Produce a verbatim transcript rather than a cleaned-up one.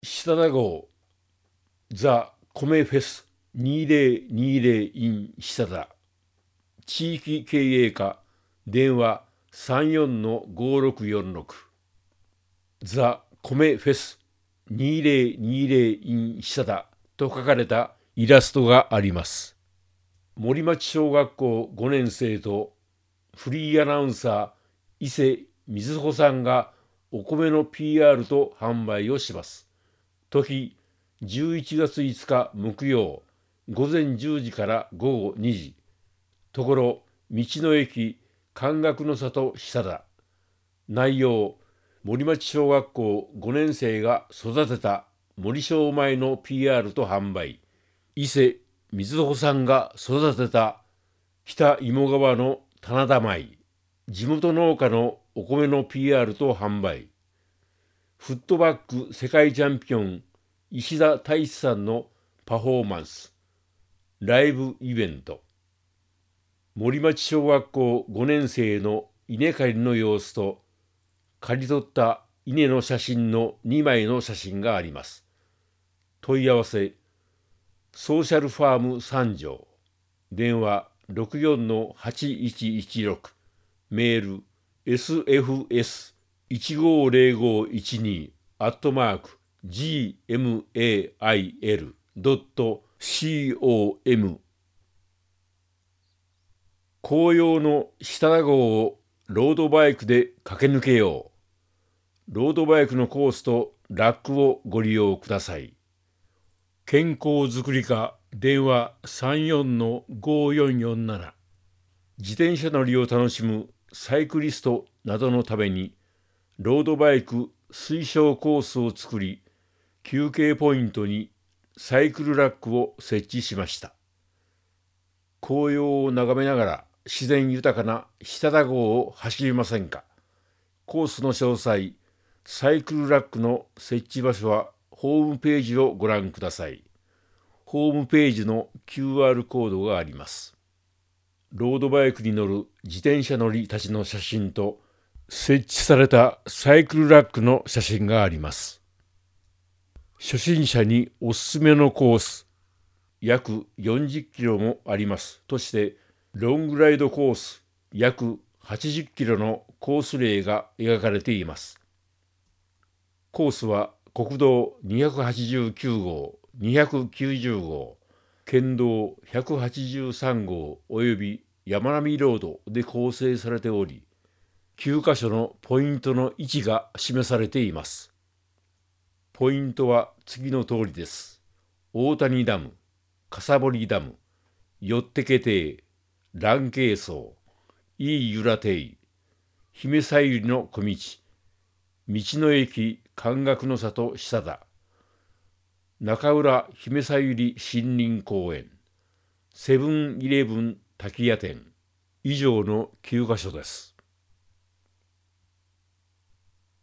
下田号ザ・米フェスにせんにじゅう in 下田地域経営課電話さんよんのごろくよんろくザ・米フェスにせんにじゅう in 下田と書かれたイラストがあります。森町小学校ごねん生とフリーアナウンサー伊勢瑞穂さんがお米の ピーアール と販売をします。時じゅういちがついつか木曜午前じゅうじから午後にじ。ところ道の駅関学の里久田。内容森町小学校ごねん生が育てた森小米の ピーアール と販売。伊勢瑞穂さんが育てた北芋川の棚田米。地元農家のお米の ピーアール と販売。フットバック世界チャンピオン石田太一さんのパフォーマンス。ライブイベント。森町小学校ごねん生の稲刈りの様子と刈り取った稲の写真のにまいの写真があります。問い合わせソーシャルファーム三条。電話ろくよんのはちいちいちろく。メール エスエフエスいちごーぜろごーいちに アットマーク ジーエムエーアイエルドットコム。 紅葉の下田号をロードバイクで駆け抜けよう。ロードバイクのコースとラックをご利用ください。健康づくり課電話さんよんのごよんよんなな。自転車乗りを楽しむサイクリストなどのためにロードバイク推奨コースを作り、休憩ポイントにサイクルラックを設置しました。紅葉を眺めながら自然豊かな下田号を走りませんか。コースの詳細、サイクルラックの設置場所はホームページをご覧ください。ホームページの キューアール コードがあります。ロードバイクに乗る自転車乗りたちの写真と設置されたサイクルラックの写真があります。初心者におすすめのコース、約よんじゅっキロもありますとして、ロングライドコース約はちじゅっキロのコース例が描かれています。コースは国道にひゃくはちじゅうきゅうごう、にひゃくきゅうじゅうごう、県道ひゃくはちじゅうさんごうおよび山並ロードで構成されており、きゅうかしょのポイントの位置が示されています。ポイントは次の通りです。大谷ダム、笠堀ダム、よってけ亭、蘭渓荘、いいゆら亭、姫さゆりの小道、道の駅関学の里久田、中浦姫さゆり森林公園、セブンイレブン滝屋店、以上のきゅうかしょです。